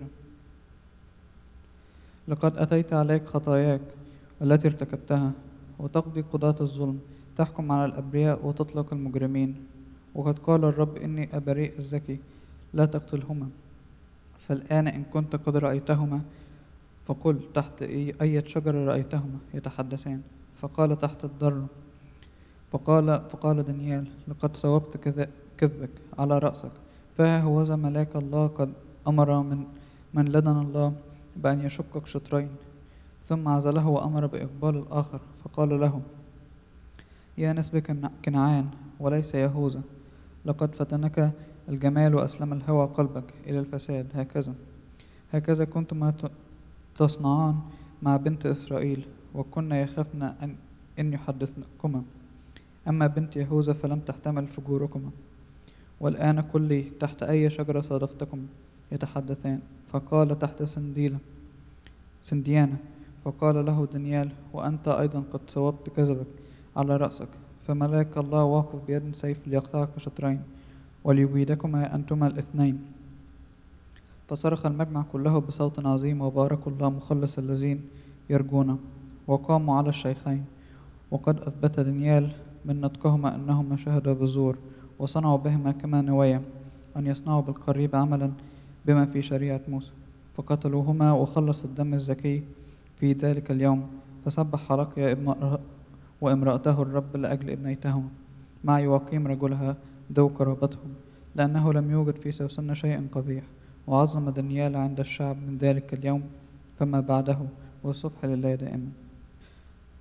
لقد أتيت عليك خطاياك التي ارتكبتها، وتقضي قضاة الظلم، تحكم على الأبرياء وتطلق المجرمين. وقد قال الرب: إني أبريء الزكي، لا تقتلهما. فالآن إن كنت قد رأيتهما فقل تحت أي شجرة رأيتهما يتحدثان. فقال: تحت الضر. فقال فقال دانيال: لقد صوبت كذبك على رأسك، فها هوذا ملاك الله قد أمر من من لدن الله بأن يشقق شطرين. ثم عزله وأمر بإقبال الآخر، فقال له: يا نسب كنعان وليس يهوذا، لقد فتنك الجمال وأسلم الهوى قلبك إلى الفساد. هكذا هكذا كنتما تصنعان مع بنت إسرائيل، وكنا يخافن أن, أن يحدثكما. أما بنت يهوذا فلم تحتمل فجوركما. والآن قل لي تحت أي شجرة صادفتكم يتحدثان؟ فقال: تحت سنديلة سنديانة. فقال له دانيال: وأنت أيضا قد صوبت كذبك على رأسك، فملاك الله واقف بيد سيف ليقطعك شطرين وليبيدكما أنتما الاثنين. فصرخ المجمع كله بصوت عظيم وباركوا الله مخلص الذين يرجونه، وقاموا على الشيخين. وقد أثبت دانيال من نطقهما أنهما شهدا بالزور، وصنعوا بهما كما نويا أن يصنعوا بالقريب عملا بما في شريعة موسى. فقتلوهما وخلص الدم الزكي في ذلك اليوم. فسبح حلقيا ابن وامرأته الرب لأجل ابنيتهما مع يواقيم رجلها ذو قرابتهم، لأنه لم يوجد في سوسن شيء قبيح. وعظم دانيال عند الشعب من ذلك اليوم فما بعده، والصبح لله دائما.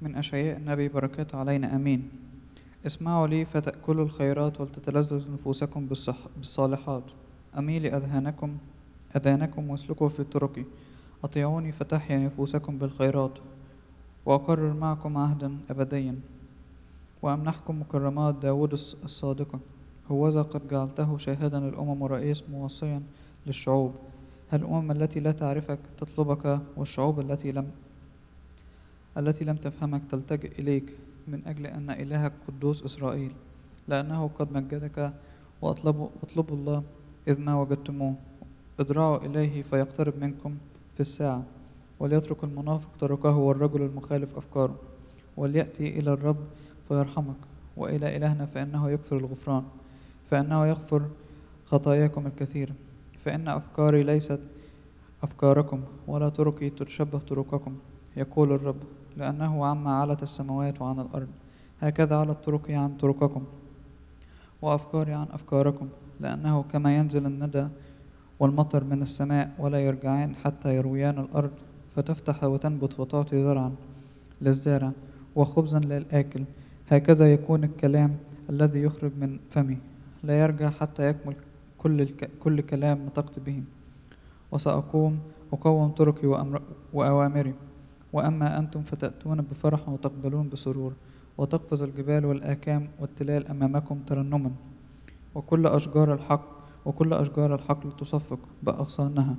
من أشعياء النبي بركاته علينا آمين. اسمعوا لي فتأكلوا الخيرات ولتتلذذ نفوسكم بالصح بالصالحات. أميلي أذهانكم أذانكم واسلكوا في طرقي. أطيعوني فتحيا نفوسكم بالخيرات، وأقرر معكم عهدا أبديا، وأمنحكم مكرمات داود الصادقة. هوذا قد جعلته شاهدا للأمم ورئيس موصيا للشعوب. الأمم التي لا تعرفك تطلبك، والشعوب التي لم التي لم تفهمك تلتجئ إليك، من أجل أن إلهك قدوس إسرائيل، لأنه قد مجدك. وأطلبوا اطلبوا الله إذ ما وجدتموه. ادرعوا إليه فيقترب منكم في الساعة، وليترك المنافق طرقه والرجل المخالف أفكاره، وليأتي إلى الرب فيرحمك، وإلى إلهنا فإنه يكثر الغفران، فإنه يغفر خطاياكم الكثيرة. فإن أفكاري ليست أفكاركم، ولا طرقي تشبه طرقكم، يقول الرب، لأنه عما علت السماوات وعن الأرض هكذا علت طرقي عن طرقكم، وأفكاري عن أفكاركم. لأنه كما ينزل الندى والمطر من السماء ولا يرجعان حتى يرويان الأرض، فتفتح وتنبت وتعطي زرعا للزارع وخبزا للآكل، هكذا يكون الكلام الذي يخرج من فمي، لا يرجع حتى يكمل كل, الك... كل كلام نطقت به. وسأقوم أقوم طرقي وأمر... وأوامري. وأما أنتم فتأتون بفرح وتقبلون بسرور، وتقفز الجبال والآكام والتلال أمامكم ترنما، وكل أشجار الحق وكل أشجار الحقل تصفق بأغصانها،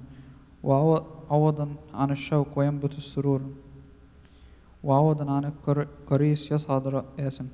وعوضا عن الشوك وينبت السرور، وعوضا عن القريس يصعد رأسا.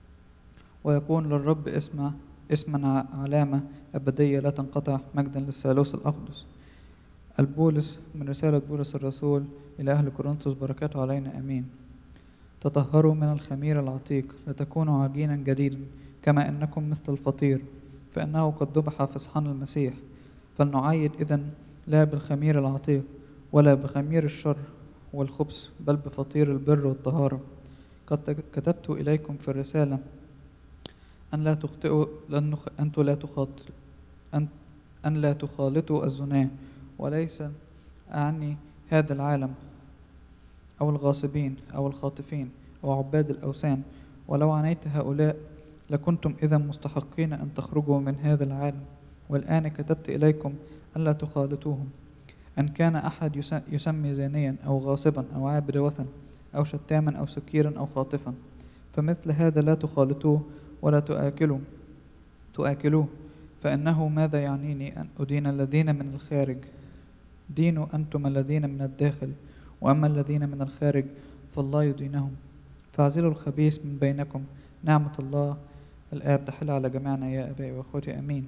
ويكون للرب اسم اسما علامة أبدية لا تنقطع، مجدا للثالوث الأقدس. البولس من رسالة بولس الرسول إلى أهل كورنثوس بركاته علينا آمين. تطهروا من الخمير العتيق لتكونوا عجينا جديدا، كما أنكم مثل الفطير، فإنه قد ذبح في صحن المسيح. فلنعيد إذن لا بالخمير العتيق ولا بخمير الشر والخبث، بل بفطير البر والطهارة. قد كتبت إليكم في الرسالة أن لا تخطئوا لأن أنتم لا تخاطئوا أن, أن لا تخالطوا الزنا، وليس أعني هذا العالم أو الغاصبين أو الخاطفين أو عباد الأوثان. ولو عنيت هؤلاء لكنتم إذا مستحقين أن تخرجوا من هذا العالم. والآن كتبت إليكم ألا تخالطوهم. أن كان أحد يسمي زانيا أو غاصبا أو عابد وثن أو شتاما أو سكيرا أو خاطفا، فمثل هذا لا تخالطوه ولا تؤكلوا تؤكلوه. فإنه ماذا يعنيني أن أدين الذين من الخارج؟ دينوا أنتم الذين من الداخل، وأما الذين من الخارج فالله يدينهم. فاعزلوا الخبيث من بينكم. نعمة الله الآب تحل على جميعنا يا أبائي وأخوتي آمين.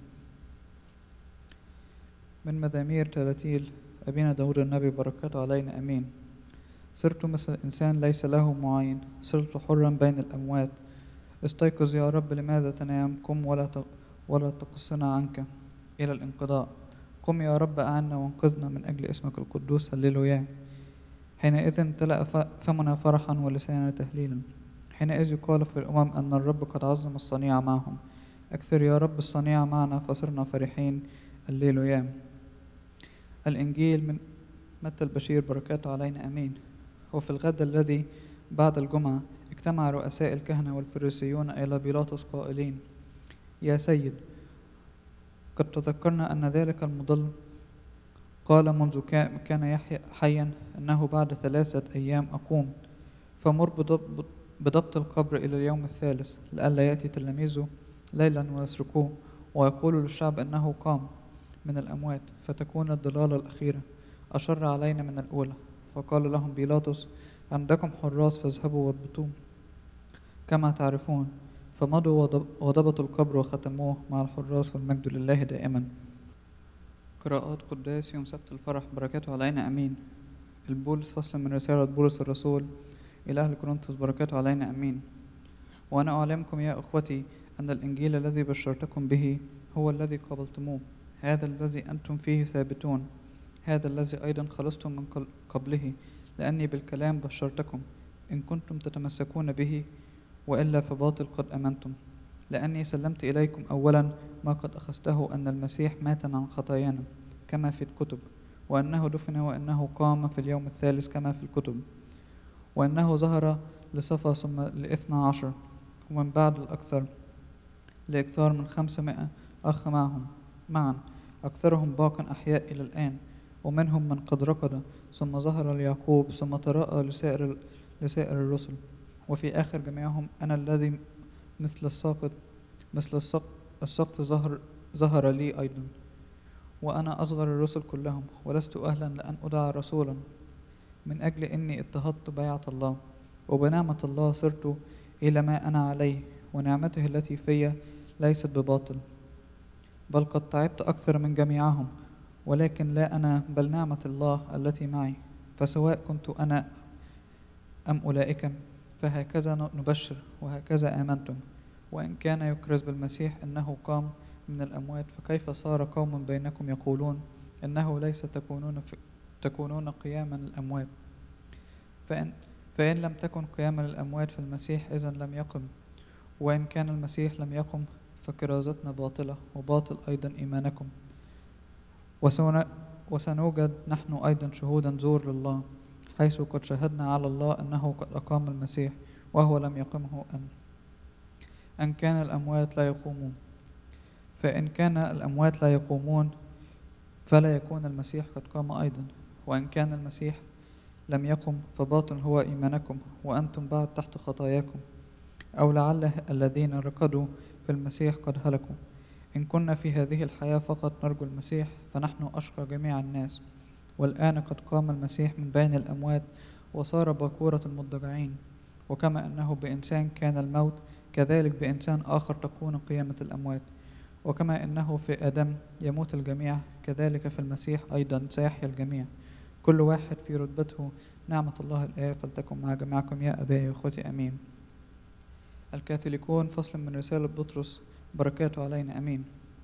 من مزامير تلاتيل أبينا داود النبي بركاته علينا آمين. صرت مثل إنسان ليس له معين، صرت حرا بين الأموات. استيقظ يا رب، لماذا تنام؟ قم ولا ولا تقصنا عنك إلى الانقضاء. قم يا رب أعنا وانقذنا من أجل اسمك القدوس. هللويا. حينئذ امتلأ فمنا فرحا ولساننا تهليلا. حينئذ يقال في الأمم أن الرب قد عظم الصنيع معهم. أكثر يا رب الصنيع معنا فصرنا فرحين. هللويا. الإنجيل من متى البشير بركاته علينا آمين. وفي الغد الذي بعد الجمعة اجتمع رؤساء الكهنة والفريسيون إلى بيلاطس قائلين: يا سيد، قد تذكرنا أن ذلك المضل قال منذ كان يحيى حيا أنه بعد ثلاثة أيام أقوم. فمر بضبط القبر إلى اليوم الثالث، لئلا يأتي تلاميذه ليلا ويسرقوه ويقولوا للشعب أنه قام من الأموات، فتكون الضلالة الأخيرة أشر علينا من الأولى. فقال لهم بيلاطس: عندكم حراس فاذهبوا واضبطوه كما تعرفون. فمضوا وضبطوا القبر وختموه مع الحراس، والمجد لله دائما. قراءات قداس يوم سبت الفرح بركاته علينا أمين. البولس فصل من رسالة بولس الرسول إلى أهل كورنثوس بركاته علينا أمين. وأنا أعلمكم يا أخوتي أن الإنجيل الذي بشرتكم به هو الذي قبلتموه، هذا الذي أنتم فيه ثابتون، هذا الذي أيضا خلصتم من قبله، لأني بالكلام بشرتكم، إن كنتم تتمسكون به، وإلا فباطل قد أمنتم. لأني سلمت إليكم أولا ما قد أخذته، أن المسيح مات عن خطايانا كما في الكتب، وأنه دفن، وأنه قام في اليوم الثالث كما في الكتب، وأنه ظهر لصفا ثم لاثنى عشر، ومن بعد الأكثر لإكثار من خمسمائة أخ معهم معا، أكثرهم باق أحياء إلى الآن، ومنهم من قد رقد، ثم ظهر ليعقوب، ثم تراءى لسائر لسائر الرسل. وفي آخر جميعهم أنا الذي مثل الساقط مثل السقط السقط ظهر ظهر لي أيضا، وأنا أصغر الرسل كلهم، ولست أهلا لأن أدعى رسولا، من أجل إني اضطهدت بيعة الله، وبنعمة الله صرت إلى ما أنا عليه، ونعمته التي في ليست بباطل، بل قد تعبت أكثر من جميعهم، ولكن لا أنا بل نعمة الله التي معي. فسواء كنت أنا أم أولئك فهكذا نبشر وهكذا آمنتم. وإن كان يكرز بالمسيح أنه قام من الأموات، فكيف صار قوم بينكم يقولون أنه ليس تكونون, في تكونون قياما الأموات؟ فإن, فإن لم تكن قياما الأموات في المسيح إذن لم يقم، وإن كان المسيح لم يقم فكرازتنا باطلة، وباطل أيضا إيمانكم. وسنوجد نحن أيضا شهودا زور لله، حيث قد شهدنا على الله أنه قد أقام المسيح وهو لم يقمه، أن أن كان الأموات لا يقومون. فإن كان الأموات لا يقومون فلا يكون المسيح قد قام أيضا، وإن كان المسيح لم يقم فباطل هو إيمانكم، وأنتم بعد تحت خطاياكم. أو لعل الذين ركضوا في المسيح قد هلكوا. إن كنا في هذه الحياة فقط نرجو المسيح فنحن أشقى جميع الناس، والآن قد قام المسيح من بين الأموات وصار باكورة المضطجعين. وكما أنه بإنسان كان الموت، كذلك بإنسان آخر تكون قيامة الأموات. وكما أنه في آدم يموت الجميع، كذلك في المسيح أيضا سيحيا الجميع، كل واحد في رتبته. نعمة الله الآب فلتكن مع جميعكم يا أبائي وأخوتي، أمين. الكاثوليكون، فصل من رسالة بطرس، بركاته علينا، أمين.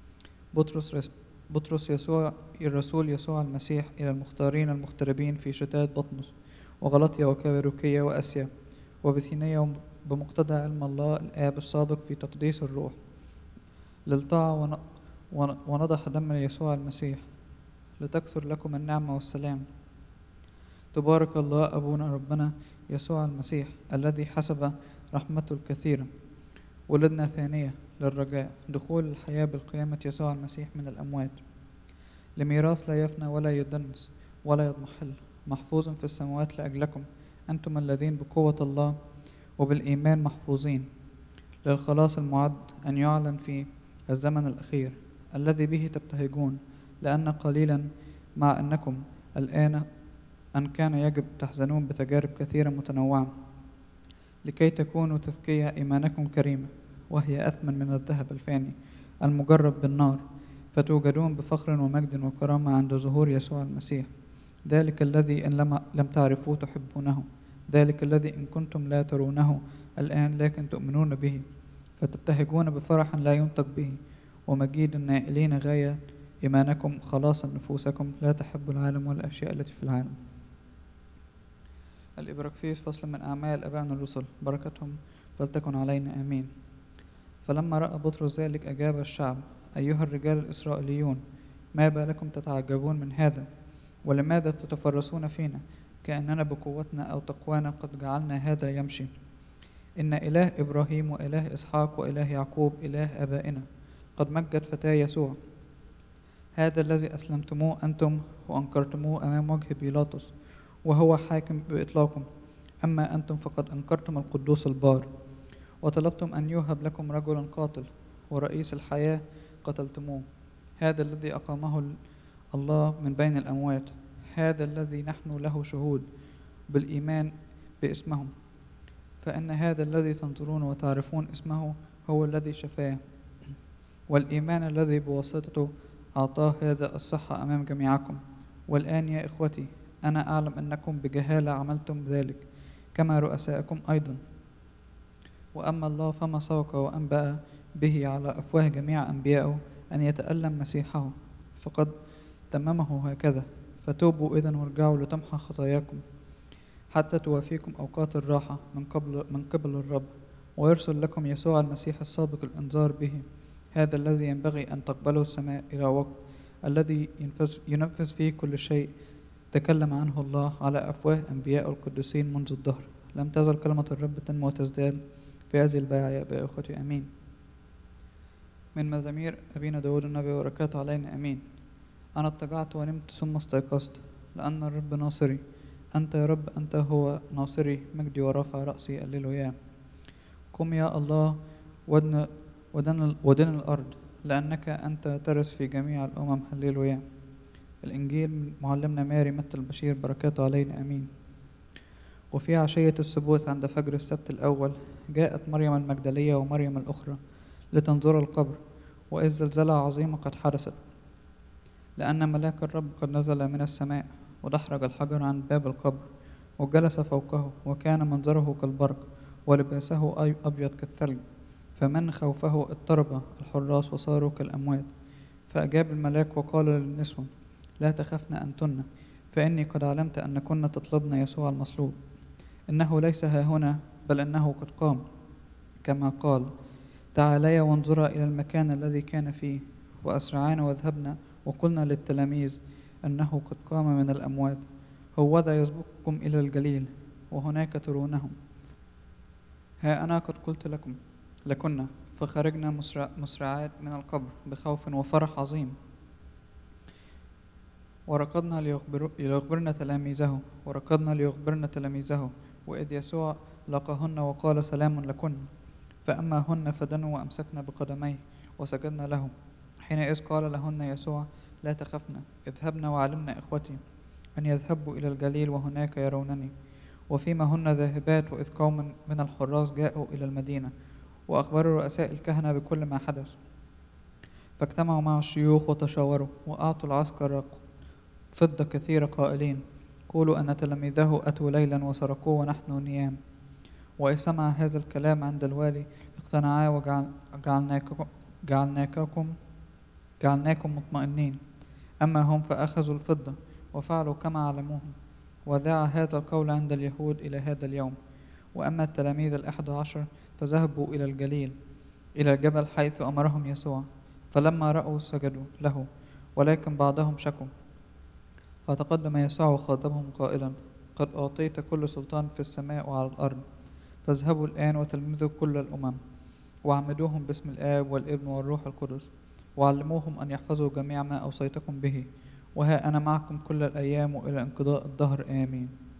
بطرس رس... بطرس يسوع الرسول يسوع المسيح إلى المختارين المغتربين في شتات بطمس وغلطيا وكابادوكية وآسيا وبثينية، بمقتضى علم الله الآب السابق في تقديس الروح، للطاعة ون... ون... ونضح دم يسوع المسيح، لتكثر لكم النعمة والسلام. تبارك الله أبونا ربنا يسوع المسيح، الذي حسب رحمته الكثيرة ولدنا ثانية للرجاء دخول الحياة بالقيامة يسوع المسيح من الأموات، لميراث لا يفنى ولا يدنس ولا يضمحل، محفوظ في السماوات لأجلكم أنتم الذين بقوة الله وبالإيمان محفوظين للخلاص المعد أن يعلن في الزمن الأخير، الذي به تبتهجون، لأن قليلا مع أنكم الآن أن كان يجب تحزنون بتجارب كثيرة متنوعة، لكي تكونوا تزكية إيمانكم كريمة، وهي أثمن من الذهب الفاني المجرب بالنار، فتوجدون بفخر ومجد وكرامة عند ظهور يسوع المسيح، ذلك الذي إن لم, لم تعرفوه تحبونه، ذلك الذي إن كنتم لا ترونه الآن لكن تؤمنون به، فتبتهجون بفرح لا ينطق به، ومجيد النائلين غاية إيمانكم خلاصا نفوسكم، لا تحب العالم والأشياء التي في العالم. الإبراكسيس، فصل من أعمال أبائنا الرسل، بركتهم فلتكن علينا، آمين. فلما رأى بطرس ذلك أجاب الشعب: أيها الرجال الإسرائيليون، ما بالكم تتعجبون من هذا؟ ولماذا تتفرسون فينا كأننا بقوتنا أو تقوانا قد جعلنا هذا يمشي؟ إن إله إبراهيم وإله إسحاق وإله يعقوب إله آبائنا قد مجد فتاه يسوع، هذا الذي أسلمتموه أنتم وأنكرتموه أمام وجه بيلاطس وهو حاكم بإطلاقكم. أما أنتم فقد أنكرتم القدوس البار، وطلبتم أن يوهب لكم رجلا قاتل ورئيس الحياة قتلتموه، هذا الذي أقامه الله من بين الأموات، هذا الذي نحن له شهود بالإيمان باسمهم. فإن هذا الذي تنظرون وتعرفون اسمه هو الذي شفاه، والإيمان الذي بواسطته أعطاه هذا الصحة أمام جميعكم. والآن يا إخوتي، أنا أعلم أنكم بجهالة عملتم ذلك كما رؤساءكم أيضا، وأما الله فما سبق وأنبأ به على أفواه جميع أنبيائه أن يتألم مسيحه، فقد تممه هكذا. فتوبوا إذن وارجعوا لتمحى خطاياكم، حتى توافيكم أوقات الراحة من قبل من قبل الرب، ويرسل لكم يسوع المسيح السابق الإنذار به، هذا الذي ينبغي أن تقبله السماء إلى وقت، الذي ينفذ, ينفذ فيه كل شيء تكلم عنه الله على أفواه أنبياء القديسين منذ الدهر، لم تزل كلمة الرب تنمو وتزداد في هذه البيعة يا أبائي وأخوتي. آمين. من مزامير أبينا داود النبي وبركاته علينا. آمين. أنا اضطجعت ونمت ثم استيقظت، لأن الرب ناصري. أنت يا رب، أنت هو ناصري، مجدي ورافع رأسي. هللويا. قم يا الله ودن, ودن, ودن الأرض، لأنك أنت ترث في جميع الأمم. هللويا. الإنجيل من معلمنا ماري متى البشير بركاته علينا. آمين. وفي عشية السبوت عند فجر السبت الأول جاءت مريم المجدلية ومريم الأخرى لتنظر القبر، وإذ زلزلة عظيمة قد حدثت، لأن ملاك الرب قد نزل من السماء ودحرج الحجر عن باب القبر وجلس فوقه، وكان منظره كالبرق ولباسه أي أبيض كالثلج. فمن خوفه اضطرب الحراس وصاروا كالأموات. فأجاب الملاك وقال للنسوة: لا تخفن أنتن، فإني قد علمت أن كن تطلبن يسوع المصلوب. إنه ليس ها هنا، بل إنه قد قام كما قال. تعاليا وانظرا إلى المكان الذي كان فيه. وأسرعانا وذهبنا وقلنا للتلاميذ أنه قد قام من الأموات. هوذا يسبقكم إلى الجليل، وهناك ترونهم. ها أنا قد قلت لكم لكنا. فخرجنا مسرع مسرعات من القبر بخوف وفرح عظيم، وركضنا ليخبر ليخبرنا تلاميذه وركضنا ليخبرنا تلاميذه وإذ يسوع لقاهن وقال: سلام لكن. فأما هن فدنوا وأمسكنا بقدميه وسجدنا له. حينئذ قال لهن يسوع: لا تخفن، اذهبن وعلمنا إخوتي أن يذهبوا إلى الجليل وهناك يرونني. وفيما هن ذاهبات، وإذ قوم من الحراس جاءوا إلى المدينة وأخبروا رؤساء الكهنة بكل ما حدث. فاجتمعوا مع الشيوخ وتشاوروا، وأعطوا العسكر فضة كثيرة قائلين: قولوا أن تلاميذه أتوا ليلا وسرقوه ونحن نيام. وإذ سمع هذا الكلام عند الوالي اقتنعا، وجعلناكم جعلناكم جعلناكم مطمئنين. أما هم فأخذوا الفضة وفعلوا كما علموهم، وذاع هذا القول عند اليهود إلى هذا اليوم. وأما التلاميذ الأحد عشر فذهبوا إلى الجليل إلى الجبل حيث أمرهم يسوع، فلما رأوا سجدوا له، ولكن بعضهم شكوا. فتقدم يسوع وخاطبهم قائلا: قد أعطيت كل سلطان في السماء وعلى الأرض. فاذهبوا الآن وتلمذوا كل الأمم، وعمدوهم باسم الآب والابن والروح القدس، وعلموهم أن يحفظوا جميع ما أوصيتكم به، وها أنا معكم كل الأيام وإلى انقضاء الدهر. آمين.